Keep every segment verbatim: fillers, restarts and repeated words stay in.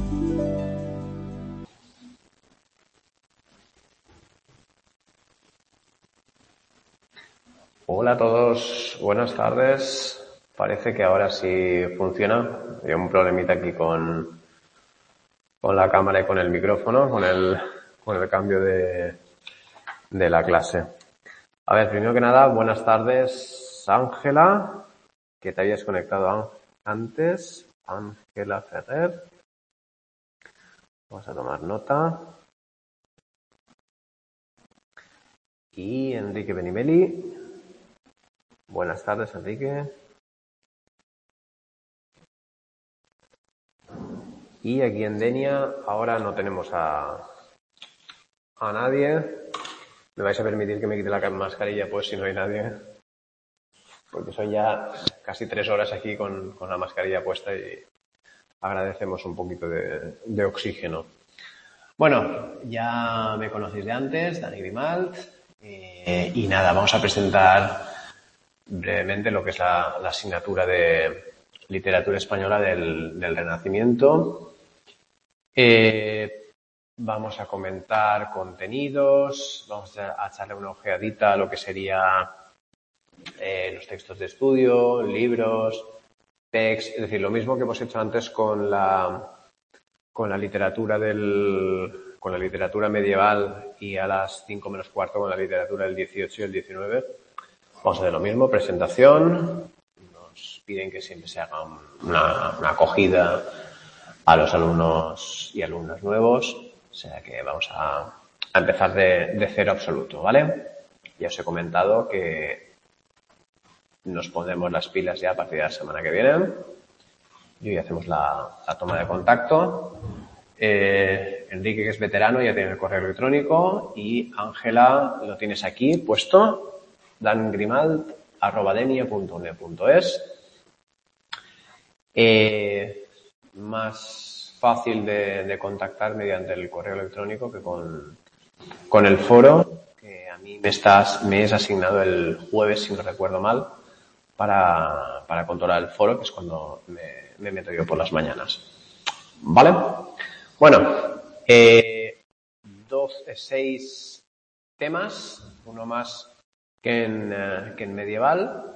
Hola a todos, buenas tardes. Parece que ahora sí funciona. Hay un problemita aquí con, con la cámara y con el micrófono, con el, con el cambio de, de la clase. A ver, primero que nada, buenas tardes, Ángela, que te habías conectado antes. Ángela Ferrer. Vamos a tomar nota. Y Enrique Benimeli. Buenas tardes, Enrique. Y aquí en Denia ahora no tenemos a, a nadie. Me vais a permitir que me quite la mascarilla, pues, si no hay nadie. Porque son ya casi tres horas aquí con, con la mascarilla puesta y agradecemos un poquito de, de oxígeno. Bueno, ya me conocéis de antes, Dani Grimalt. Eh, y nada, vamos a presentar brevemente lo que es la, la asignatura de literatura española del, del Renacimiento. Eh, vamos a comentar contenidos, vamos a, a echarle una ojeadita a lo que sería eh, los textos de estudio, libros, textos, es decir, lo mismo que hemos hecho antes con la con la literatura del con la literatura medieval y a las cinco menos cuarto con la literatura del dieciocho y el diecinueve. Vamos a hacer lo mismo, presentación. Nos piden que siempre se haga una, una acogida a los alumnos y alumnas nuevos. O sea que vamos a, a empezar de, de cero absoluto, ¿vale? Ya os he comentado que nos ponemos las pilas ya a partir de la semana que viene. Y hoy hacemos la, la toma de contacto. Eh, Enrique, que es veterano, ya tiene el correo electrónico. Y Ángela, lo tienes aquí puesto. dangrimalt arroba denia punto u n e punto es. Eh, más fácil de, de contactar mediante el correo electrónico que con, con el foro, que a mí me, estás, me es asignado el jueves, si no recuerdo mal, para, para controlar el foro, que es cuando me, me meto yo por las mañanas. ¿Vale? Bueno, eh, dos, seis temas, uno más que en, eh, que en medieval,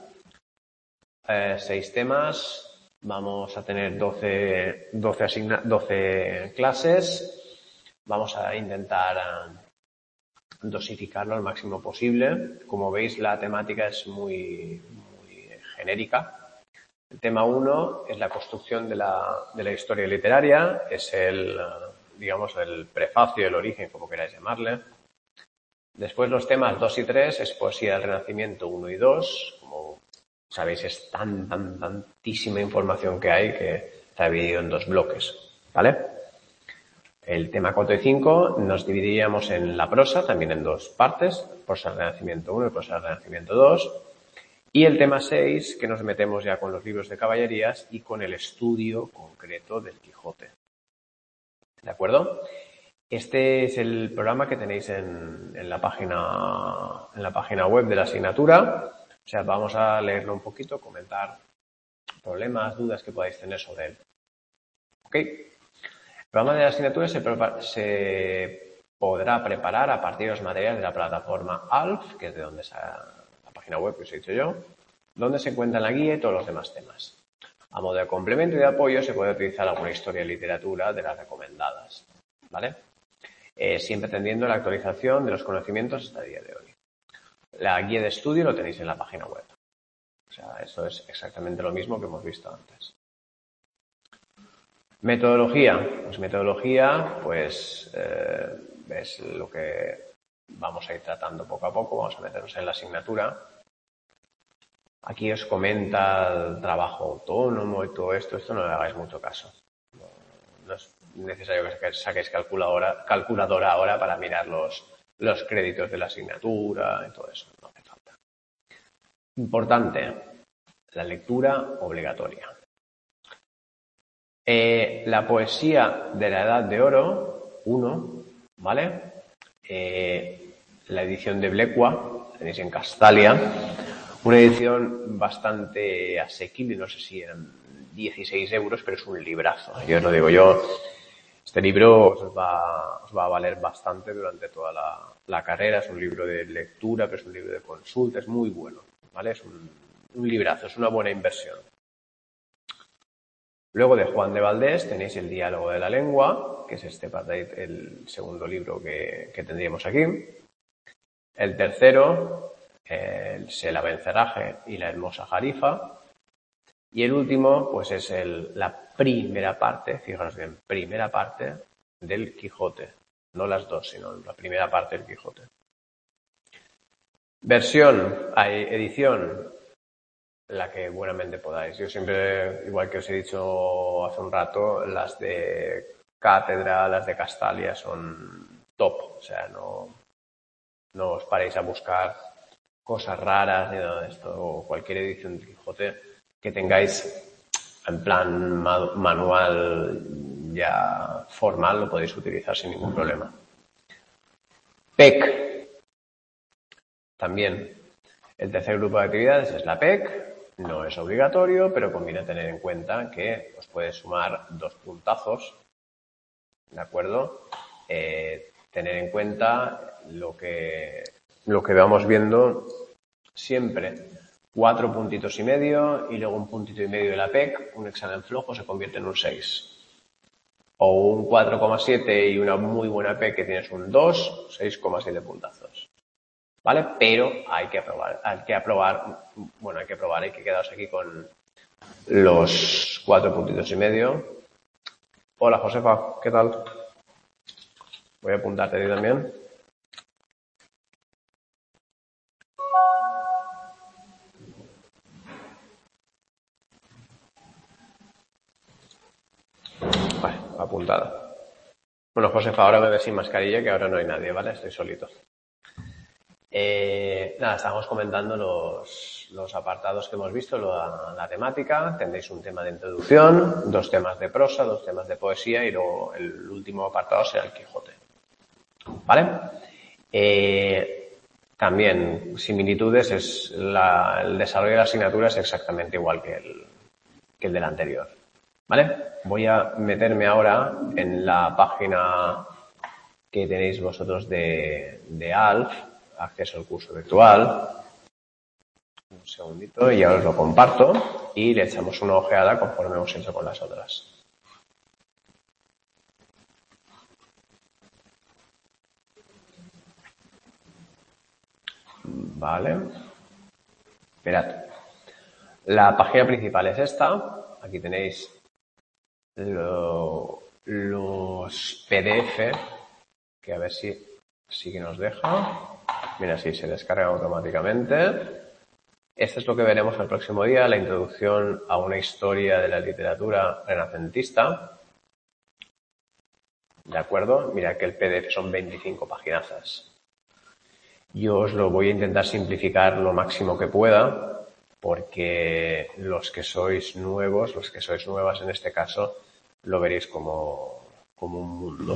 eh, seis temas. Vamos a tener doce, doce, asigna, doce clases. Vamos a intentar uh, dosificarlo al máximo posible. Como veis, la temática es muy, muy genérica. El tema uno es la construcción de la, de la historia literaria. Es el, uh, digamos, el prefacio, el origen, como queráis llamarle. Después los temas dos y tres es poesía del Renacimiento uno y dos. Como sabéis, es tan, tan, tantísima información que hay que está dividido en dos bloques, ¿vale? El tema cuatro y cinco nos dividiríamos en la prosa, también en dos partes, prosa del Renacimiento uno y prosa del Renacimiento dos. Y el tema seis, que nos metemos ya con los libros de caballerías y con el estudio concreto del Quijote. ¿De acuerdo? Este es el programa que tenéis en, en la página, en la página web de la asignatura. O sea, vamos a leerlo un poquito, comentar problemas, dudas que podáis tener sobre él. ¿Ok? El programa de la asignatura se, se podrá preparar a partir de los materiales de la plataforma A L F, que es de donde es la página web que os he dicho yo, donde se encuentra la guía y todos los demás temas. A modo de complemento y de apoyo se puede utilizar alguna historia y literatura de las recomendadas, ¿vale? Eh, siempre atendiendo la actualización de los conocimientos hasta el día de hoy. La guía de estudio lo tenéis en la página web. O sea, eso es exactamente lo mismo que hemos visto antes. Metodología. Pues metodología, pues eh, es lo que vamos a ir tratando poco a poco. Vamos a meternos en la asignatura. Aquí os comenta el trabajo autónomo y todo esto. Esto no le hagáis mucho caso. No, no es necesario que saquéis calculadora, calculadora ahora para mirar los, los créditos de la asignatura y todo eso. No hace falta. Importante, la lectura obligatoria. Eh, la poesía de la Edad de Oro, uno, ¿vale? Eh, la edición de Blecua, tenéis en Castalia, una edición bastante asequible, no sé si eran dieciséis euros, pero es un librazo. Yo os lo digo, yo Este libro os va, os va a valer bastante durante toda la, la carrera. Es un libro de lectura, pero es un libro de consulta. Es muy bueno, ¿vale? Es un, un librazo, es una buena inversión. Luego de Juan de Valdés tenéis el Diálogo de la Lengua, que es este el segundo libro que, que tendríamos aquí. El tercero, el Selabencerraje y la hermosa Jarifa. Y el último, pues es el, la primera parte, fijaros bien, primera parte del Quijote. No las dos, sino la primera parte del Quijote. Versión, hay edición, la que buenamente podáis. Yo siempre, igual que os he dicho hace un rato, las de Cátedra, las de Castalia son top. O sea, no, no os paréis a buscar cosas raras ni nada de esto. O cualquier edición de Quijote que tengáis en plan manual ya formal, lo podéis utilizar sin ningún problema. P E C. También el tercer grupo de actividades es la P E C. No es obligatorio, pero conviene tener en cuenta que os puede sumar dos puntazos. ¿De acuerdo? Eh, tener en cuenta lo que, lo que vamos viendo siempre. Cuatro puntitos y medio y luego un puntito y medio de la P E C, un examen flojo se convierte en un seis. O un cuatro coma siete y una muy buena P E C que tienes un dos, seis coma siete puntazos. ¿Vale? Pero hay que aprobar, hay que aprobar, bueno, hay que probar, hay que quedaros aquí con los cuatro puntitos y medio. Hola Josefa, ¿qué tal? Voy a apuntarte a ti también. Vale, apuntada. Bueno, Josefa, ahora me ves sin mascarilla, que ahora no hay nadie, ¿vale? Estoy solito. Eh, nada, estábamos comentando los, los apartados que hemos visto, la, la temática. Tendréis un tema de introducción, dos temas de prosa, dos temas de poesía y luego el último apartado será el Quijote. ¿Vale? Eh, también, similitudes, es la, el desarrollo de la asignatura es exactamente igual que el, que el del anterior. ¿Vale? Voy a meterme ahora en la página que tenéis vosotros de, de A L F, acceso al curso virtual. Un segundito y ahora os lo comparto y le echamos una ojeada conforme hemos hecho con las otras. Vale. Esperad. La página principal es esta. Aquí tenéis lo, los P D F que a ver si sí que nos deja. Mira, sí, se descarga automáticamente. Esto es lo que veremos el próximo día, la introducción a una historia de la literatura renacentista. ¿De acuerdo? Mira que el P D F son veinticinco paginazas. Yo os lo voy a intentar simplificar lo máximo que pueda, porque los que sois nuevos, los que sois nuevas en este caso, lo veréis como, como un mundo.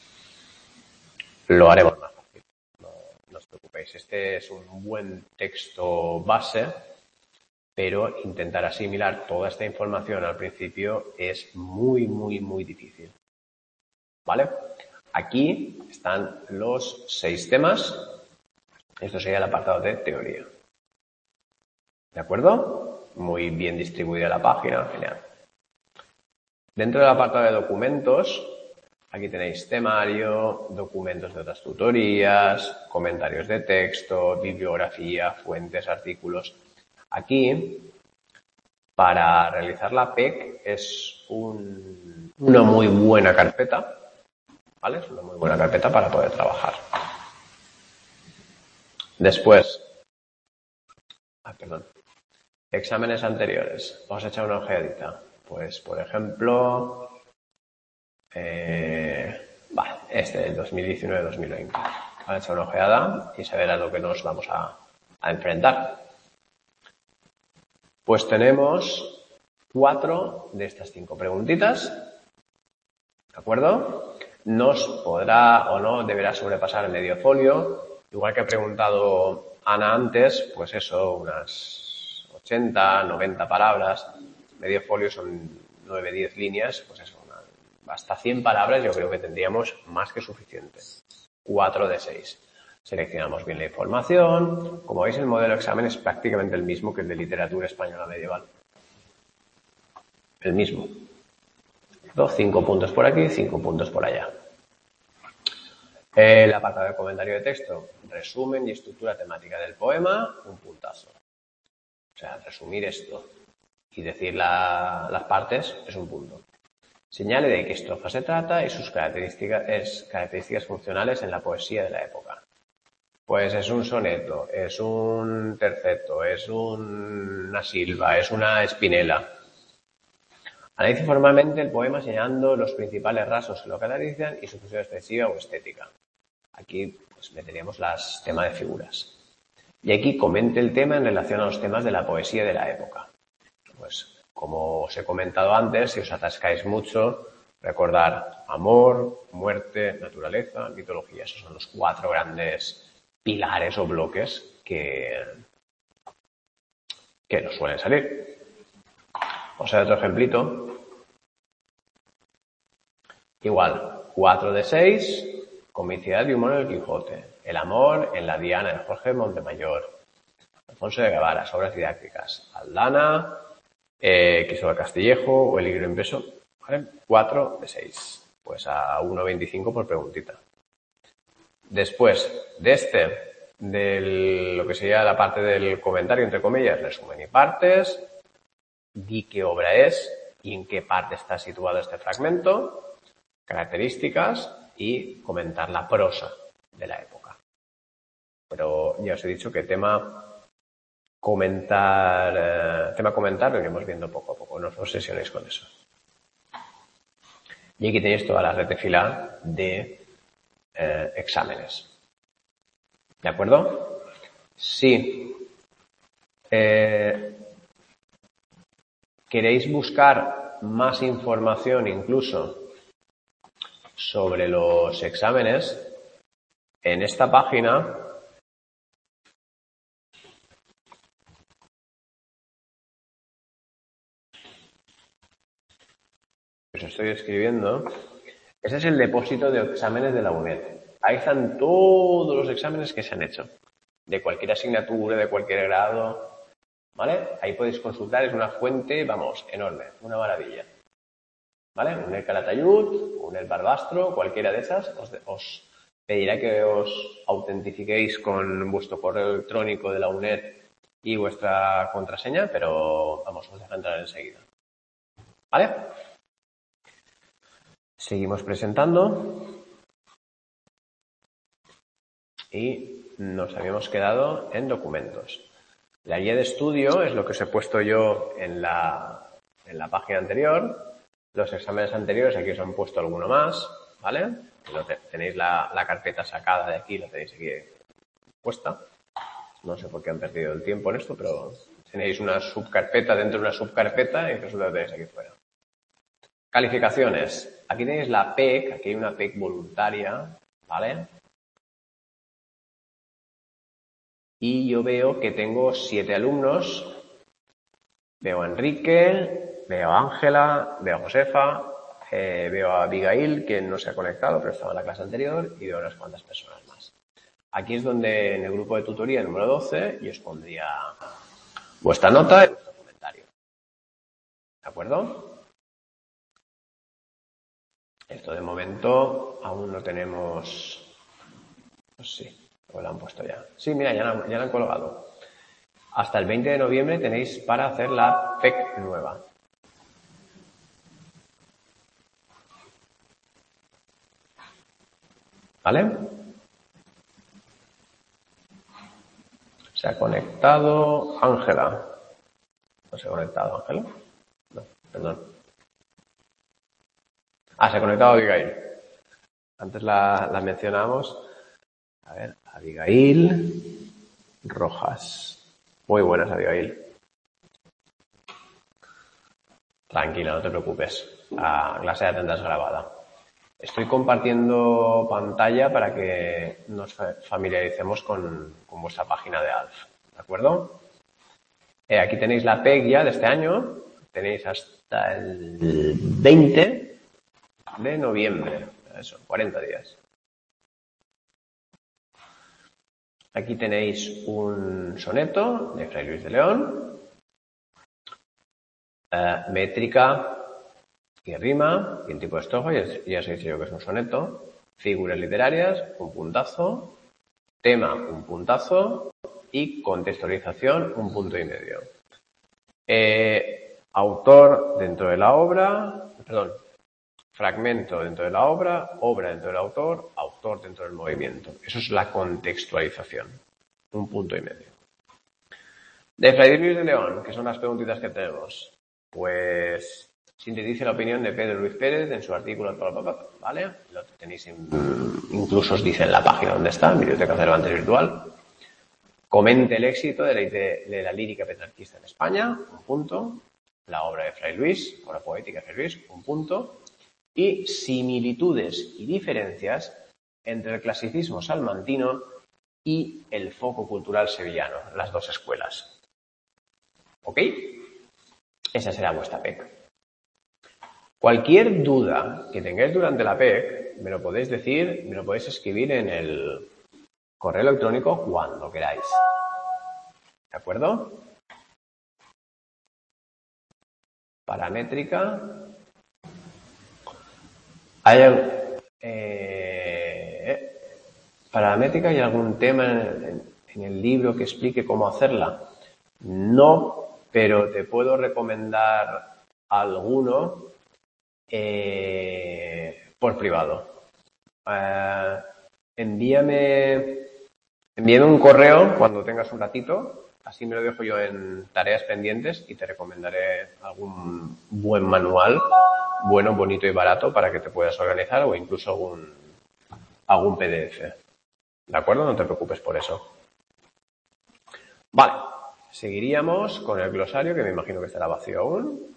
Lo haremos más fácil, no, no os preocupéis. Este es un buen texto base, pero intentar asimilar toda esta información al principio es muy, muy, muy difícil. ¿Vale? Aquí están los seis temas. Esto sería el apartado de teoría. ¿De acuerdo? Muy bien distribuida la página, genial. Dentro del apartado de documentos, aquí tenéis temario, documentos de otras tutorías, comentarios de texto, bibliografía, fuentes, artículos. Aquí, para realizar la P E C es un, una muy buena carpeta, ¿vale? Es una muy buena carpeta para poder trabajar. Después, ah, perdón, exámenes anteriores. Vamos a echar una ojeadita. Pues, por ejemplo, eh, vale, este del dos mil diecinueve dos mil veinte. Vamos a echar una ojeada y saber a lo que nos vamos a, a enfrentar. Pues tenemos cuatro de estas cinco preguntitas. ¿De acuerdo? Nos podrá o no deberá sobrepasar el medio folio. Igual que ha preguntado Ana antes, pues eso, unas ochenta, noventa palabras. Medio folio son nueve, diez líneas, pues eso, una, hasta cien palabras yo creo que tendríamos más que suficiente. cuatro de seis. Seleccionamos bien la información. Como veis, el modelo de examen es prácticamente el mismo que el de literatura española medieval. El mismo. Dos, cinco puntos por aquí, cinco puntos por allá. El apartado de comentario de texto, resumen y estructura temática del poema, un puntazo. O sea, resumir esto y decir la, las partes es un punto. Señale de qué estrofa se trata y sus características, es, características funcionales en la poesía de la época. Pues es un soneto, es un terceto, es un, una silva, es una espinela. Analice formalmente el poema señalando los principales rasgos que lo caracterizan y su función expresiva o estética. Aquí pues meteríamos las temas de figuras. Y aquí comente el tema en relación a los temas de la poesía de la época. Pues como os he comentado antes, si os atascáis mucho, recordar amor, muerte, naturaleza, mitología. Esos son los cuatro grandes pilares o bloques que, que nos suelen salir. Os doy otro ejemplito. Igual, cuatro de seis, comicidad y humor en el Quijote. El amor en la Diana de Jorge Montemayor. Alfonso de Guevara, obras didácticas. Aldana, eh, Cristóbal Castillejo o el libro impreso. ¿Vale? cuatro de seis. Pues a uno veinticinco por preguntita. Después de este, de lo que sería la parte del comentario, entre comillas, resumen y partes, di qué obra es y en qué parte está situado este fragmento, características y comentar la prosa de la época. Pero ya os he dicho que tema comentar, eh, tema comentar lo iremos viendo poco a poco, no os obsesionéis con eso. Y aquí tenéis toda la retefila de eh, exámenes. ¿De acuerdo? Si eh, queréis buscar más información incluso sobre los exámenes, en esta página que os estoy escribiendo, ese es el depósito de exámenes de la U N E D. Ahí están todos los exámenes que se han hecho, de cualquier asignatura, de cualquier grado, ¿vale? Ahí podéis consultar, es una fuente, vamos, enorme, una maravilla. ¿Vale? Un el Calatayud, un el Barbastro, cualquiera de esas, os, os pedirá que os autentifiquéis con vuestro correo electrónico de la U N E D y vuestra contraseña, pero vamos, os deja entrar enseguida. ¿Vale? Seguimos presentando. Y nos habíamos quedado en documentos. La guía de estudio es lo que os he puesto yo en la, en la página anterior. Los exámenes anteriores, aquí os han puesto alguno más, ¿vale? Lo te, tenéis la, la carpeta sacada de aquí, la tenéis aquí puesta. No sé por qué han perdido el tiempo en esto, pero tenéis una subcarpeta dentro de una subcarpeta y resulta que tenéis aquí fuera. Calificaciones. Aquí tenéis la P E C, aquí hay una P E C voluntaria, ¿vale? Y yo veo que tengo siete alumnos. Veo a Enrique, veo a Ángela, veo a Josefa, eh, veo a Abigail, que no se ha conectado, pero estaba en la clase anterior, y veo unas cuantas personas más. Aquí es donde en el grupo de tutoría número doce yo os pondría vuestra nota y vuestro comentario. ¿De acuerdo? Esto de momento aún no tenemos... Pues sí. ¿O lo han puesto ya? Sí, mira, ya la, ya la han colgado. Hasta el veinte de noviembre tenéis para hacer la P E C nueva. ¿Vale? Se ha conectado Ángela. ¿No se ha conectado Ángela? No, perdón. Ah, se ha conectado Abigail. Antes la, la mencionamos. A ver, Abigail Rojas. Muy buenas, Abigail. Tranquila, no te preocupes. La clase la tendrás grabada. Estoy compartiendo pantalla para que nos familiaricemos con, con vuestra página de A L F. ¿De acuerdo? Eh, aquí tenéis la P E C ya de este año. Tenéis hasta el veinte. de noviembre. Eso, cuarenta días. Aquí tenéis un soneto de Fray Luis de León, eh, métrica y rima, y el tipo de estrofa, ya, ya os he dicho yo que es un soneto, figuras literarias, un puntazo, tema, un puntazo, y contextualización, un punto y medio. Eh, autor dentro de la obra, perdón, fragmento dentro de la obra, obra dentro del autor, autor dentro del movimiento. Eso es la contextualización. Un punto y medio. De Fray Luis de León, que son las preguntitas que tenemos. Pues sintetice la opinión de Pedro Luis Pérez en su artículo, ¿vale? Lo tenéis, en, incluso os dice en la página donde está, en Biblioteca Cervantes Virtual. Comente el éxito de la, de, de la lírica petrarquista en España, un punto. La obra de Fray Luis, obra poética de Fray Luis, un punto. Y similitudes y diferencias entre el clasicismo salmantino y el foco cultural sevillano, las dos escuelas. ¿Ok? Esa será vuestra P E C. Cualquier duda que tengáis durante la P E C, me lo podéis decir, me lo podéis escribir en el correo electrónico cuando queráis. ¿De acuerdo? Paramétrica. ¿Hay eh, paramétrica y algún tema en, en el libro que explique cómo hacerla? No, pero te puedo recomendar alguno eh, por privado. Eh, envíame, envíame un correo cuando tengas un ratito. Así me lo dejo yo en tareas pendientes y te recomendaré algún buen manual, bueno, bonito y barato para que te puedas organizar o incluso algún, algún P D F. ¿De acuerdo? No te preocupes por eso. Vale. Seguiríamos con el glosario, que me imagino que estará vacío aún.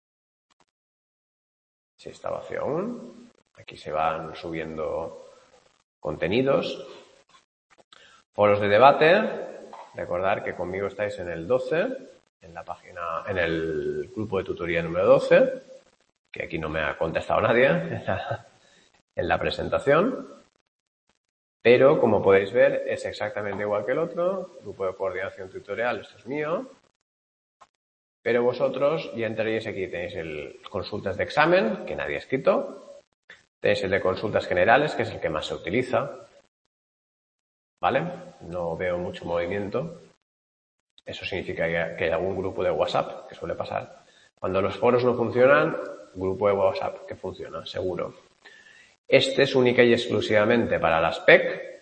Sí, está vacío aún. Aquí se van subiendo contenidos. Foros de debate. Recordad que conmigo estáis en el doce, en la página, en el grupo de tutoría número doce, que aquí no me ha contestado nadie en la, en la presentación. Pero, como podéis ver, es exactamente igual que el otro. Grupo de coordinación tutorial, esto es mío. Pero vosotros ya entraréis aquí. Tenéis el consultas de examen, que nadie ha escrito. Tenéis el de consultas generales, que es el que más se utiliza. ¿Vale? No veo mucho movimiento. Eso significa que hay algún grupo de WhatsApp, que suele pasar. Cuando los foros no funcionan, grupo de WhatsApp que funciona, seguro. Este es única y exclusivamente para las P E C.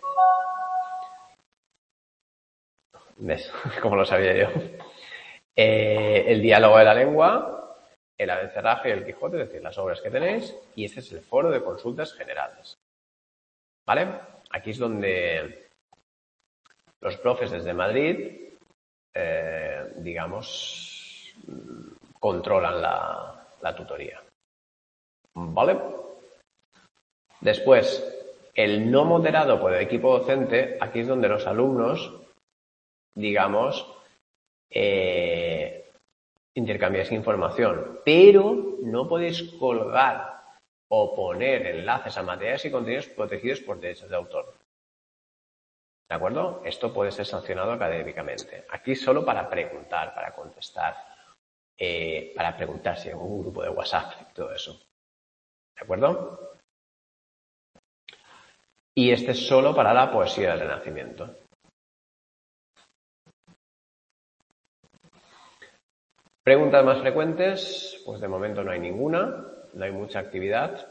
¿Ves? Como lo sabía yo. Eh, el diálogo de la lengua, el Abencerraje y el Quijote, es decir, las obras que tenéis. Y este es el foro de consultas generales. ¿Vale? Aquí es donde los profes desde Madrid, eh, digamos, controlan la, la tutoría. ¿Vale? Después, el no moderado por el equipo docente, aquí es donde los alumnos, digamos, eh, intercambiáis información, pero no podéis colgar o poner enlaces a materiales y contenidos protegidos por derechos de autor. ¿De acuerdo? Esto puede ser sancionado académicamente. Aquí solo para preguntar, para contestar, eh, para preguntarse en un grupo de WhatsApp y todo eso. ¿De acuerdo? Y este es solo para la poesía del Renacimiento. Preguntas más frecuentes, pues de momento no hay ninguna, no hay mucha actividad.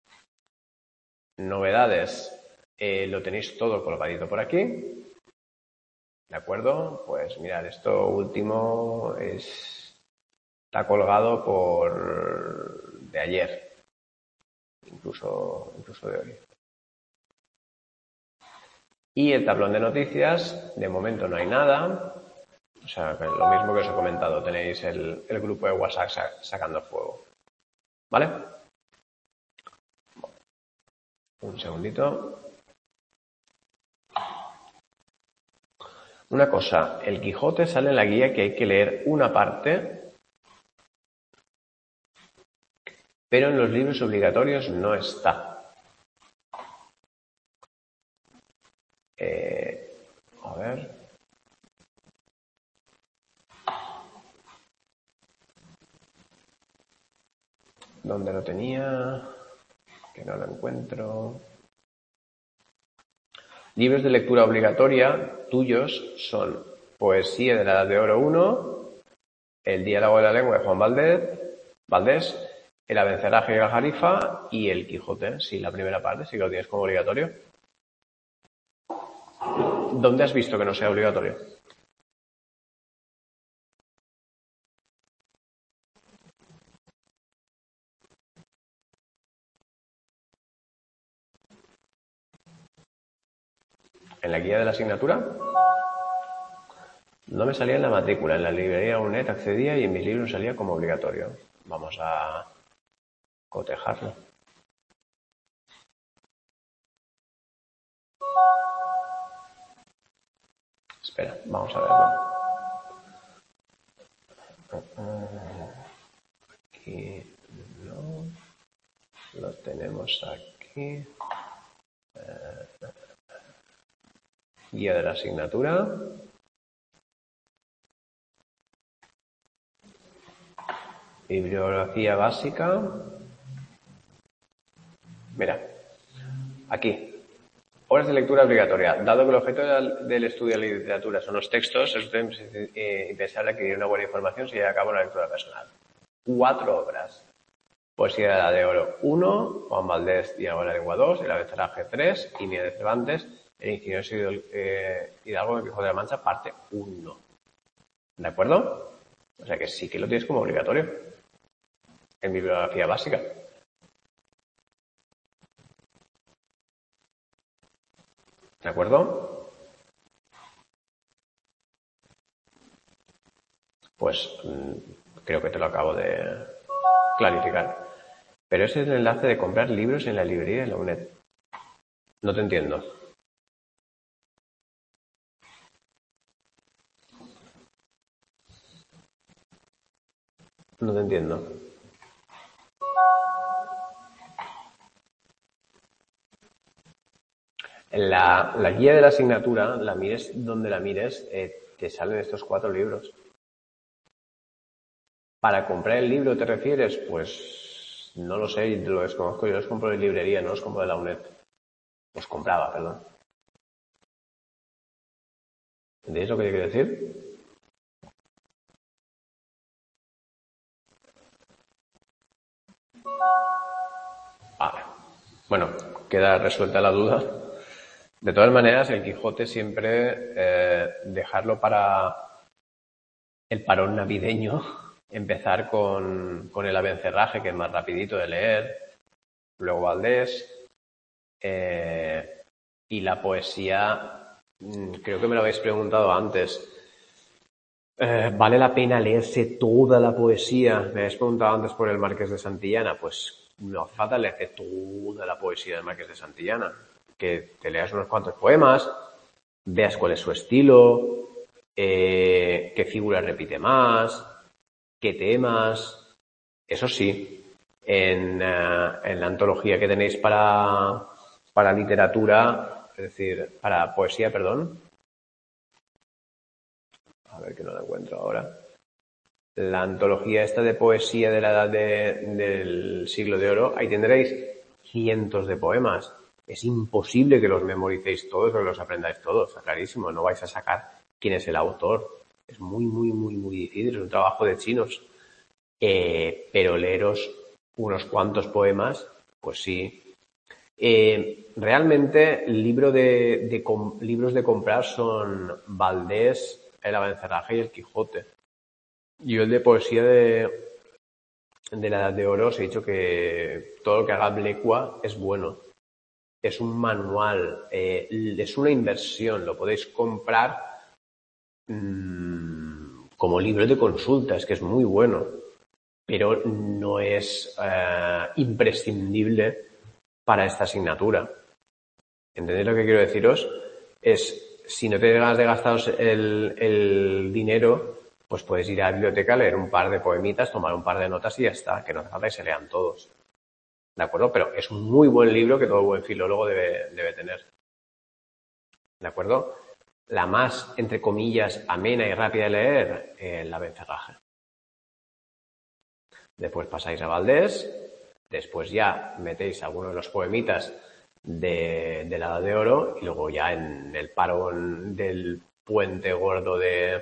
Novedades, eh, lo tenéis todo colgadito por aquí. ¿De acuerdo? Pues mirad, esto último es, está colgado por de ayer, incluso, incluso de hoy. Y el tablón de noticias, de momento no hay nada. O sea, lo mismo que os he comentado, tenéis el, el grupo de WhatsApp sacando fuego. ¿Vale? Un segundito. Una cosa, el Quijote sale en la guía que hay que leer una parte pero en los libros obligatorios no está. Eh, a ver. ¿Dónde lo tenía? Que no lo encuentro. Libros de lectura obligatoria tuyos son Poesía de la Edad de Oro uno, El diálogo de la lengua de Juan Valdés, Valdés El abencerraje de Gajarifa y El Quijote. Sí, la primera parte, sí que lo tienes como obligatorio. ¿Dónde has visto que no sea obligatorio? ¿En la guía de la asignatura? No me salía en la matrícula, en la librería UNED accedía y en mis libros salía como obligatorio. Vamos a cotejarlo. Espera, vamos a verlo. Aquí no. Lo tenemos aquí. Guía de la asignatura. Bibliografía básica. Mira, aquí. Horas de lectura obligatoria. Dado que el objeto del estudio de la literatura son los textos, es indispensable adquirir una buena información si lleva a cabo una lectura personal. Cuatro obras. Poesía de la de Oro uno, Juan Valdés, Diálogo de la lengua dos, El abencerraje tres y Miguel de Cervantes, El ingeniero eh, Hidalgo, El Quijote de la Mancha, parte uno. ¿De acuerdo? O sea que sí que lo tienes como obligatorio en bibliografía básica. ¿De acuerdo? Pues creo que te lo acabo de clarificar. Pero ese es el enlace de comprar libros en la librería de la UNED. No te entiendo. No te entiendo. La, la guía de la asignatura, la mires donde la mires, eh, te salen estos cuatro libros. ¿Para comprar el libro te refieres? Pues no lo sé, lo desconozco. Yo los compro de librería, no los compro de la UNED. Los compraba, perdón. ¿Entendéis lo que quiero decir? Vale. Bueno, queda resuelta la duda. De todas maneras, el Quijote siempre eh, dejarlo para el parón navideño, empezar con, con el abencerraje, que es más rapidito de leer, luego Valdés, eh, y la poesía, creo que me lo habéis preguntado antes, eh, ¿vale la pena leerse toda la poesía? Me habéis preguntado antes por el Marqués de Santillana, pues no hace falta leerse toda la poesía del Marqués de Santillana, que te leas unos cuantos poemas, veas cuál es su estilo, eh, qué figuras repite más, qué temas. Eso sí, en, uh, en la antología que tenéis para, para literatura, es decir, para poesía, perdón. A ver que no la encuentro ahora. La antología esta de poesía de la edad de, del siglo de oro, ahí tendréis cientos de poemas. Es imposible que los memoricéis todos o que los aprendáis todos, está clarísimo. No vais a sacar quién es el autor. Es muy, muy, muy, muy difícil. Es un trabajo de chinos. Eh, pero leeros unos cuantos poemas, pues sí. Eh, realmente, libro de, de com, libros de comprar son Valdés, El abencerraje y El Quijote. Yo el de poesía de, de la Edad de Oro os he dicho que todo lo que haga Blecua es bueno. Es un manual, eh, es una inversión, lo podéis comprar mmm, como libro de consulta, es que es muy bueno, pero no es eh, imprescindible para esta asignatura. ¿Entendéis lo que quiero deciros? Es, si no tenéis ganas de gastaros el, el dinero, pues podéis ir a la biblioteca, leer un par de poemitas, tomar un par de notas y ya está, que no hace falta que se lean todos. ¿De acuerdo? Pero es un muy buen libro que todo buen filólogo debe, debe tener. ¿De acuerdo? La más, entre comillas, amena y rápida de leer, eh, la Bencerraje. Después pasáis a Valdés, después ya metéis algunos de los poemitas de, de la Edad de Oro y luego ya en el parón del puente gordo de,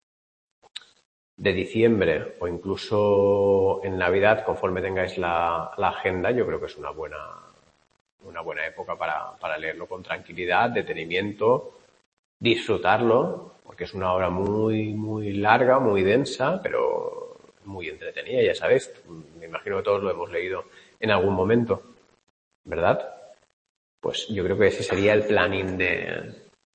de diciembre o incluso en Navidad, conforme tengáis la, la agenda, yo creo que es una buena, una buena época para, para leerlo con tranquilidad, detenimiento, disfrutarlo, porque es una obra muy, muy larga, muy densa, pero muy entretenida, ya sabéis. Me imagino que todos lo hemos leído en algún momento, ¿verdad? Pues yo creo que ese sería el planning de,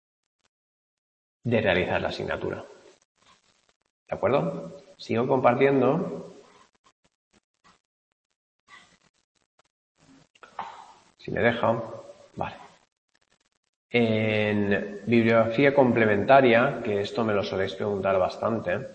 de realizar la asignatura. ¿De acuerdo? Sigo compartiendo. Si me deja. Vale. En bibliografía complementaria, que esto me lo soléis preguntar bastante,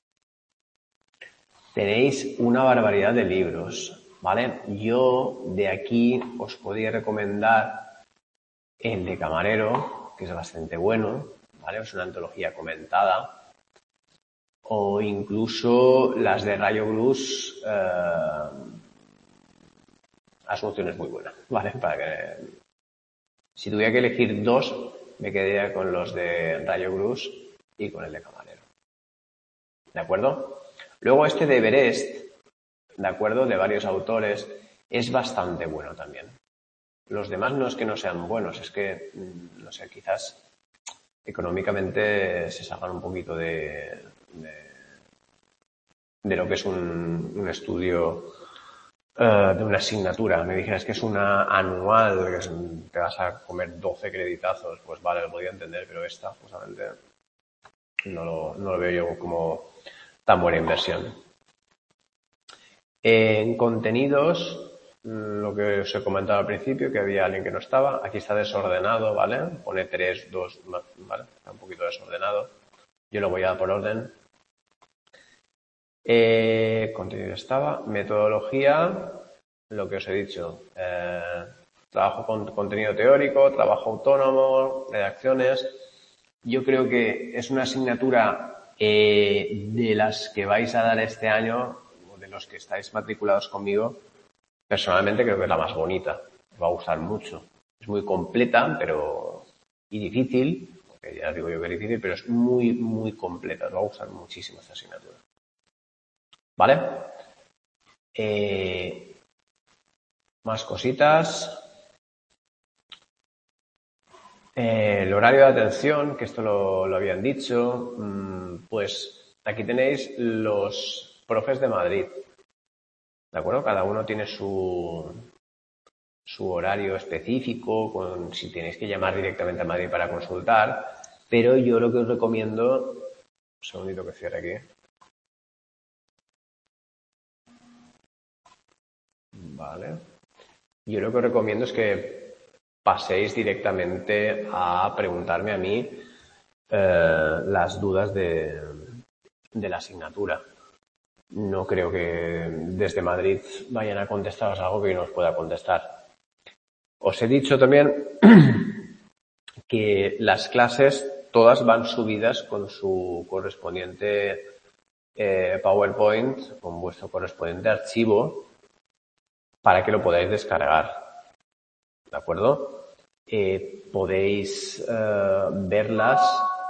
tenéis una barbaridad de libros, ¿vale? Yo de aquí os podría recomendar el de Camarero, que es bastante bueno, ¿vale? Es una antología comentada. O incluso las de Rayo Blues, eh, Asunción es muy buena, ¿vale? Para que, si tuviera que elegir dos, me quedaría con los de Rayo Blues y con el de Camarero. ¿De acuerdo? Luego este de Everest, ¿de acuerdo? De varios autores, es bastante bueno también. Los demás no es que no sean buenos, es que, no sé, quizás económicamente se salgan un poquito de, de, de lo que es un, un estudio uh, de una asignatura. Me dijeras que es una anual, que es, te vas a comer doce creditazos, pues vale, lo podía entender, pero esta justamente no lo, no lo veo yo como tan buena inversión. En contenidos, lo que os he comentado al principio, que había alguien que no estaba, aquí está desordenado, ¿vale? Pone tres, dos, ¿vale? Está un poquito desordenado. Yo lo voy a dar por orden. Eh, contenido estaba. Metodología, lo que os he dicho. Eh, trabajo con contenido teórico, trabajo autónomo, redacciones. Yo creo que es una asignatura eh, de las que vais a dar este año, o de los que estáis matriculados conmigo, personalmente creo que es la más bonita. Os va a gustar mucho. Es muy completa, pero y difícil, porque ya digo yo que es difícil, pero es muy, muy completa. Os va a gustar muchísimo esta asignatura. ¿Vale? Eh, más cositas. Eh, el horario de atención, que esto lo, lo habían dicho, pues aquí tenéis los profes de Madrid. ¿De acuerdo? Cada uno tiene su, su horario específico, con, si tenéis que llamar directamente a Madrid para consultar, pero yo lo que os recomiendo, un segundito que cierre aquí. Vale. Yo lo que os recomiendo es que paséis directamente a preguntarme a mí eh, las dudas de, de la asignatura. No creo que desde Madrid vayan a contestaros algo que yo no os pueda contestar. Os he dicho también que las clases todas van subidas con su correspondiente eh, PowerPoint, con vuestro correspondiente archivo, para que lo podáis descargar. ¿De acuerdo? Eh, podéis eh, verlas.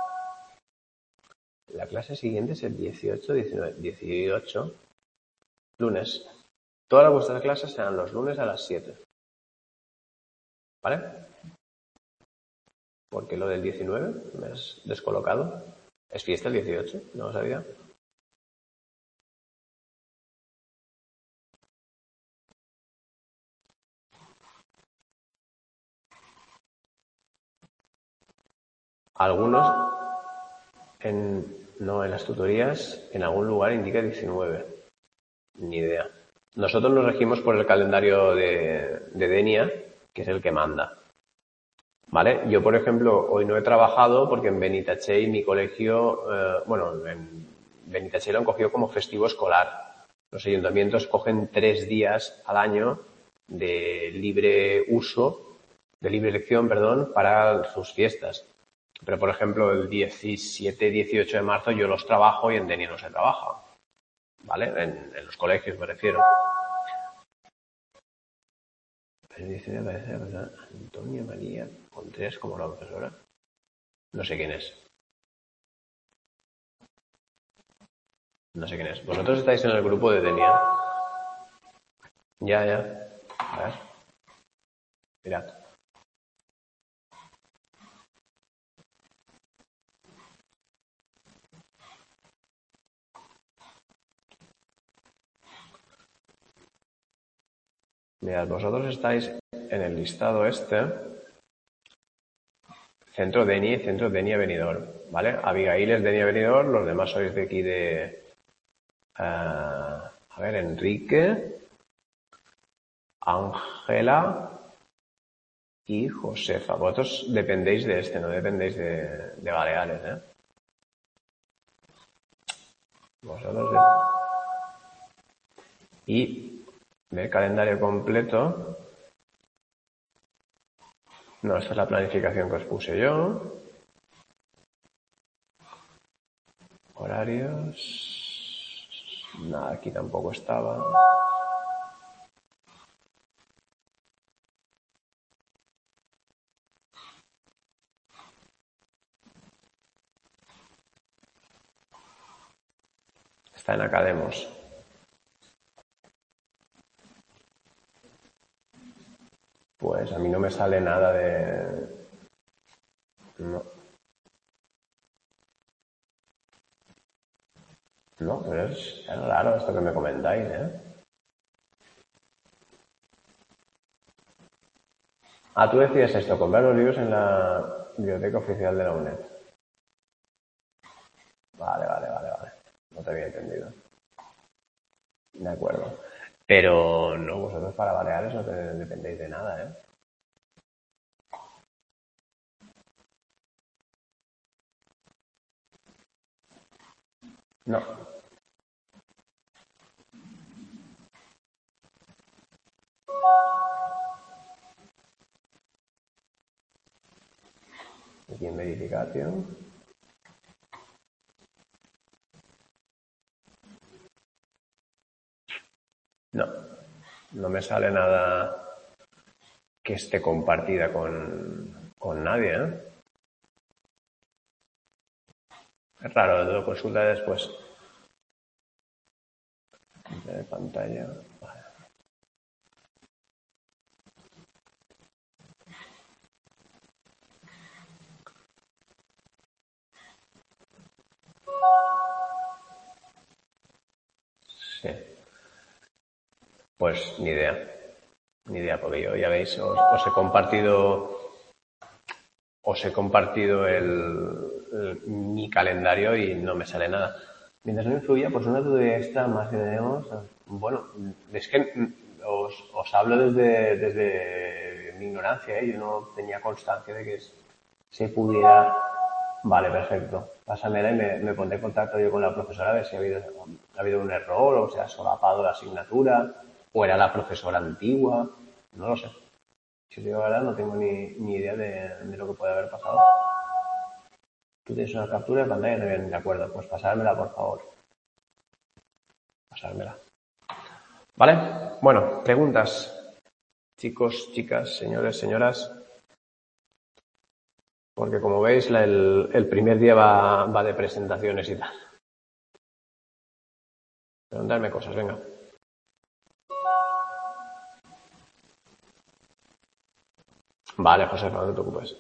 La clase siguiente es el dieciocho, diecinueve, dieciocho, lunes. Todas vuestras clases serán los lunes a las siete. ¿Vale? Porque lo del diecinueve me has descolocado. ¿Es fiesta el dieciocho? ¿No lo sabía? Algunos, en, no en las tutorías, en algún lugar indica diecinueve. Ni idea. Nosotros nos regimos por el calendario de, de Denia, que es el que manda. ¿Vale? Yo, por ejemplo, hoy no he trabajado porque en Benitachell mi colegio, eh, bueno, en Benitachell lo han cogido como festivo escolar. Los ayuntamientos cogen tres días al año de libre uso, de libre elección, perdón, para sus fiestas. Pero, por ejemplo, el diecisiete, dieciocho de marzo yo los trabajo y en Denia no se trabaja. ¿Vale? En, en los colegios me refiero. Pero dice, aparece la persona Antonia María Contreras como la profesora. No sé quién es. No sé quién es. Vosotros estáis en el grupo de Denia. Ya, ya. A ver. Mirad. Mirad, vosotros estáis en el listado este. Centro Denia y Centro Denia Benidorm, ¿vale? Abigail es Denia Benidorm, los demás sois de aquí de... Uh, a ver, Enrique, Ángela y Josefa. Vosotros dependéis de este, no dependéis de, de Baleares, ¿eh? Vosotros... De... Y ver calendario completo... No, esta es la planificación que os puse yo. Horarios... Nada, aquí tampoco estaba. Está en Academos. Pues a mí no me sale nada de... No. No, pero es, es raro esto que me comentáis, ¿eh? Ah, tú decías esto, comprar los libros en la biblioteca oficial de la UNED. Vale, vale, vale, vale. No te había entendido. De acuerdo. Pero no, vosotros para Baleares no te dependéis de nada, ¿eh? No. Aquí en verificación. No. No me sale nada que esté compartida con, con nadie, ¿eh? Es raro, lo consulta después. De pantalla. Vale. Sí. Pues ni idea. Ni idea, porque yo, ya veis, os, os he compartido os he compartido el, el, mi calendario y no me sale nada. Mientras no influya, pues una duda extra más que tenemos. Bueno, es que os, os hablo desde, desde mi ignorancia, ¿eh? Yo no tenía constancia de que se pudiera... Vale, perfecto. Pásamela y me, me pondré en contacto yo con la profesora a ver si ha habido, ha habido un error o se ha solapado la asignatura o era la profesora antigua. No lo sé. Si os digo la verdad, no tengo ni, ni idea de, de lo que puede haber pasado. Tú tienes una captura de pantalla, no bien, de acuerdo. Pues pasármela, por favor. Pasármela. ¿Vale? Bueno, preguntas. Chicos, chicas, señores, señoras. Porque como veis, la, el, el primer día va, va de presentaciones y tal. Preguntarme cosas, venga. Vale, José, no te preocupes.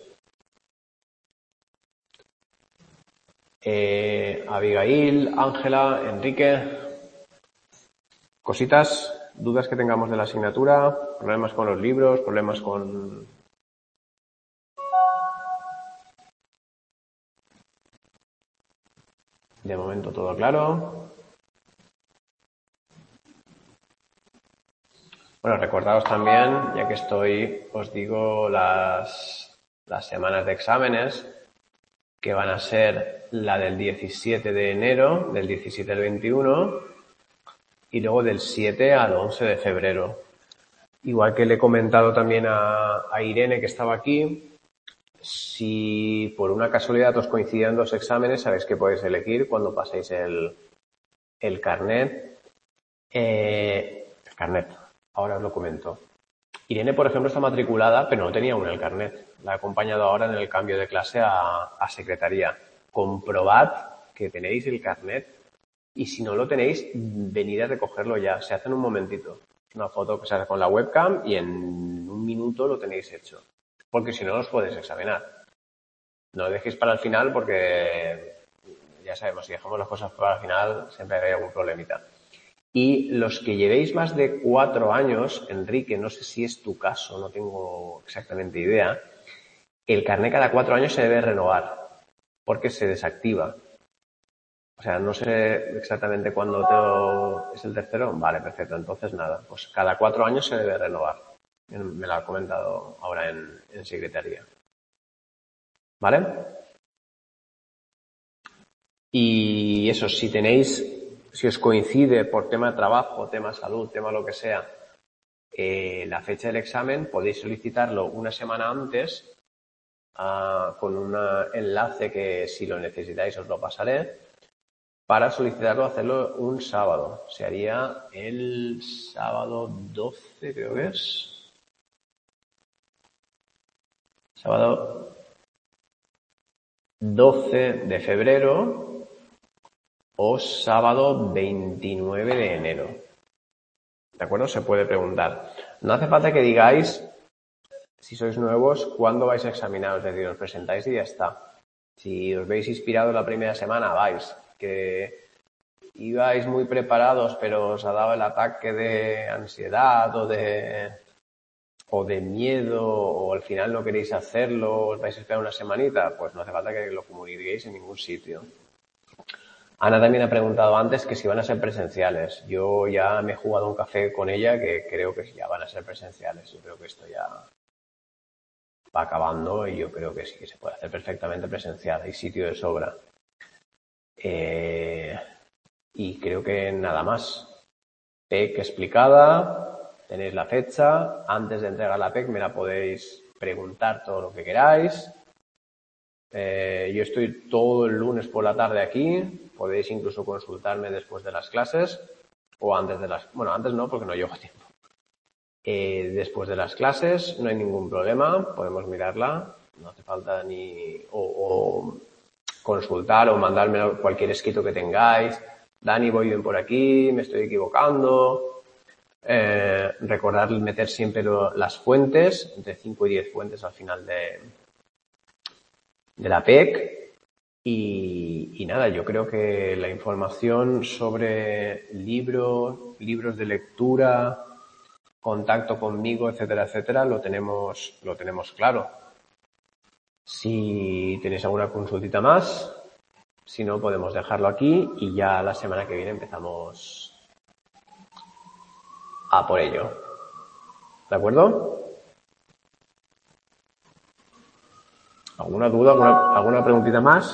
Eh, Abigail, Ángela, Enrique. Cositas, dudas que tengamos de la asignatura, problemas con los libros, problemas con... De momento todo claro. Bueno, recordaos también, ya que estoy, os digo las, las semanas de exámenes, que van a ser la del diecisiete de enero, del diecisiete al veintiuno, y luego del siete al once de febrero. Igual que le he comentado también a, a Irene, que estaba aquí, si por una casualidad os coincidían dos exámenes, sabéis que podéis elegir cuando paséis el, el carnet. Eh, el carnet, ahora os lo comento. Irene, por ejemplo, está matriculada, pero no tenía aún el carnet. La he acompañado ahora en el cambio de clase a, a secretaría. Comprobad que tenéis el carnet y si no lo tenéis, venid a recogerlo ya. Se hace en un momentito. Es una foto que se hace con la webcam y en un minuto lo tenéis hecho. Porque si no, os podéis examinar. No lo dejéis para el final porque ya sabemos, si dejamos las cosas para el final, siempre hay algún problemita. Y los que llevéis más de cuatro años, Enrique, no sé si es tu caso, no tengo exactamente idea, el carnet cada cuatro años se debe renovar porque se desactiva. O sea, no sé exactamente cuándo te lo... ¿Es el tercero? Vale, perfecto. Entonces, nada, pues cada cuatro años se debe renovar. Me lo ha comentado ahora en, en secretaría. ¿Vale? Y eso, si tenéis, si os coincide por tema de trabajo, tema salud, tema lo que sea, eh, la fecha del examen, podéis solicitarlo una semana antes uh, con un enlace que si lo necesitáis os lo pasaré, para solicitarlo, hacerlo un sábado. Se haría el sábado doce, creo que es. Sábado doce de febrero o sábado veintinueve de enero. ¿De acuerdo? Se puede preguntar. No hace falta que digáis, si sois nuevos, cuándo vais a examinar. Es decir, os presentáis y ya está. Si os veis inspirados la primera semana, vais. Que ibais muy preparados, pero os ha dado el ataque de ansiedad o de, o de miedo, o al final no queréis hacerlo, os vais a esperar una semanita, pues no hace falta que lo comuniquéis en ningún sitio. Ana también ha preguntado antes que si van a ser presenciales. Yo ya me he jugado un café con ella que creo que ya van a ser presenciales. Yo creo que esto ya va acabando y yo creo que sí que se puede hacer perfectamente presencial. Hay sitio de sobra. Eh, y creo que nada más. P E C explicada, tenéis la fecha. Antes de entregar la P E C me la podéis preguntar todo lo que queráis. Eh, yo estoy todo el lunes por la tarde aquí. Podéis incluso consultarme después de las clases o antes de las... Bueno, antes no, porque no llevo tiempo. Eh, después de las clases no hay ningún problema, podemos mirarla. No hace falta ni... O, o consultar o mandarme cualquier escrito que tengáis. Dani, voy bien por aquí, me estoy equivocando. Eh, recordar meter siempre lo, las fuentes, entre cinco y diez fuentes al final de, de la P E C. Y, y nada, yo creo que la información sobre libros, libros de lectura, contacto conmigo, etcétera, etcétera, lo tenemos, lo tenemos claro. Si tenéis alguna consultita más, si no, podemos dejarlo aquí y ya la semana que viene empezamos a por ello. ¿De acuerdo? ¿Alguna duda? ¿Alguna, alguna preguntita más?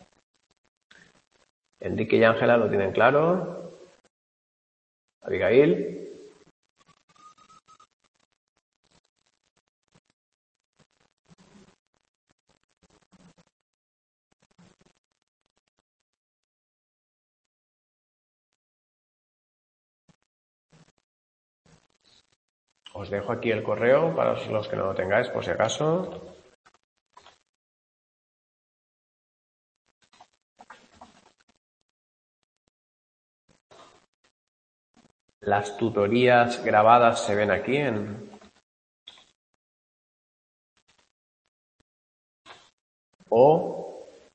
Enrique y Ángela lo tienen claro. Abigail. Os dejo aquí el correo para los que no lo tengáis, por si acaso. Las tutorías grabadas se ven aquí en... O...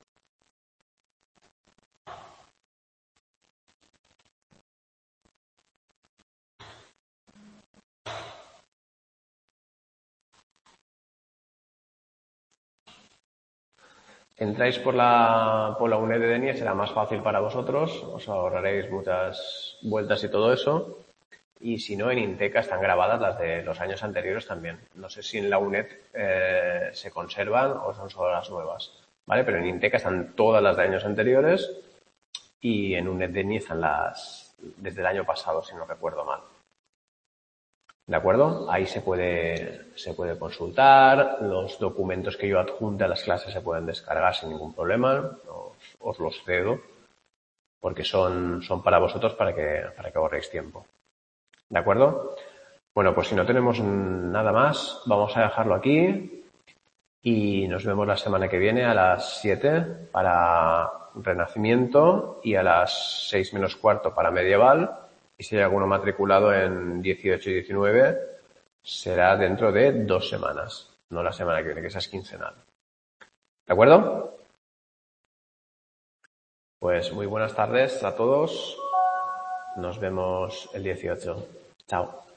Entráis por la, por la U N E D de Denia, será más fácil para vosotros, os ahorraréis muchas vueltas y todo eso. Y si no, en Inteca están grabadas las de los años anteriores también. No sé si en la U N E D eh, se conservan o son solo las nuevas, ¿vale? Pero en Inteca están todas las de años anteriores y en U N E D de Denia están las desde el año pasado, si no recuerdo mal. ¿De acuerdo? Ahí se puede, se puede consultar, los documentos que yo adjunte a las clases se pueden descargar sin ningún problema, os, os los cedo, porque son, son para vosotros para que, para que ahorréis tiempo. ¿De acuerdo? Bueno, pues si no tenemos nada más, vamos a dejarlo aquí y nos vemos la semana que viene a las siete para Renacimiento y a las seis menos cuarto para Medieval. Y si hay alguno matriculado en dieciocho y diecinueve, será dentro de dos semanas, no la semana que viene, que esa es quincenal. ¿De acuerdo? Pues muy buenas tardes a todos. Nos vemos el dieciocho. Chao.